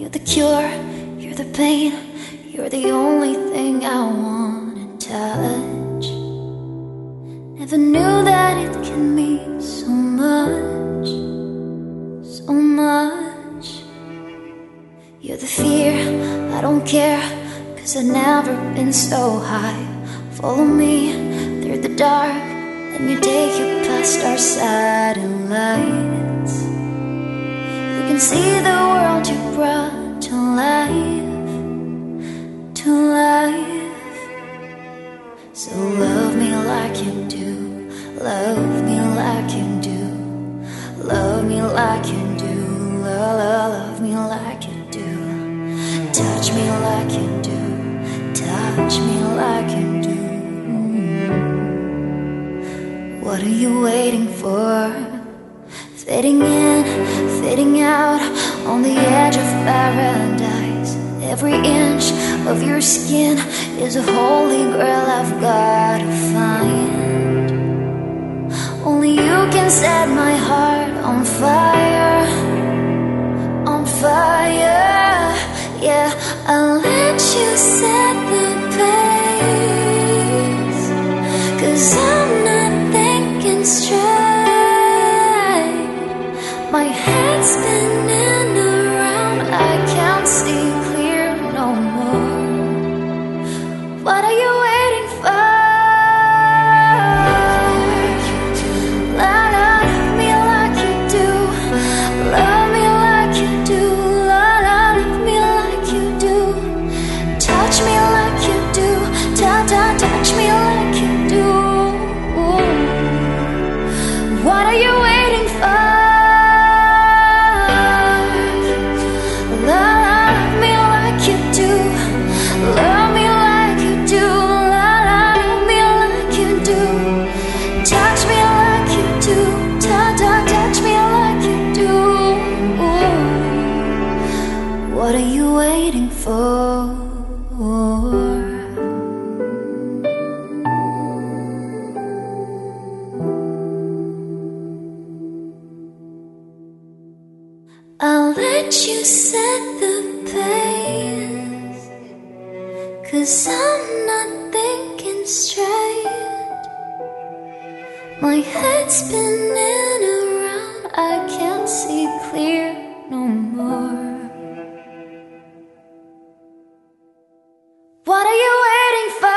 You're the cure, you're the pain, you're the only thing I wanna touch. Never knew that it can mean so much, so much. You're the fear, I don't care, 'cause I've never been so high. Follow me through the dark, let me take you past our satellites. You can see the world you brought to life, to life. So love me like you do, love me like you do, love me like you do, love me like you do. Touch me like you do, touch me like you do. What are you waiting for? Fading in, fading out, on the edge of paradise. Every inch of your skin is a holy grail I've gotta find. Only you can set my heart on fire, on fire. Yeah, I'll let you set the pace, 'cause I'm not thinking straight. My head's spinning around, I can't see clear no more. What are you waiting for? Love me like you do, love me like you do, love me like you do. Touch me like you do, touch me like you do. What are you waiting for? Love me like you do, love me like you do, love me like you do. Touch me like you do, touch me like you do. What are you waiting for? I'll let you set the pace, 'cause I'm not thinking straight. My head's spinning around, I can't see clear no more. What are you waiting for?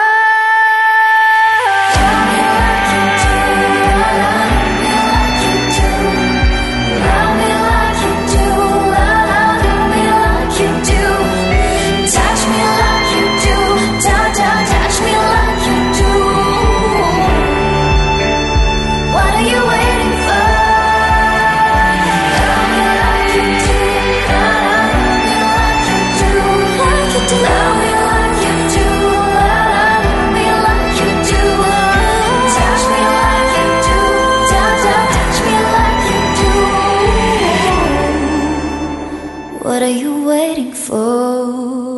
What are you waiting for?